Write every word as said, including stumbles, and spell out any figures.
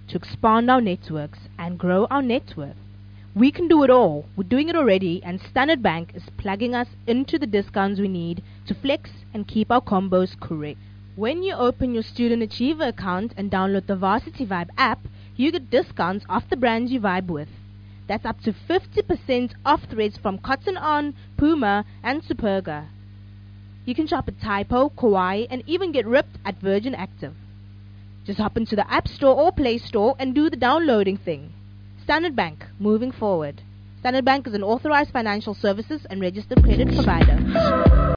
to expand our networks and grow our net worth. We can do it all. We're doing it already, and Standard Bank is plugging us into the discounts we need to flex and keep our combos correct. When you open your Student Achiever account and download the Varsity Vibe app, you get discounts off the brands you vibe with. That's up to fifty percent off threads from Cotton On, Puma, and Superga. You can shop at Typo, Kauai, and even get ripped at Virgin Active. Just hop into the App Store or Play Store and do the downloading thing. Standard Bank, moving forward. Standard Bank is an authorized financial services and registered credit provider.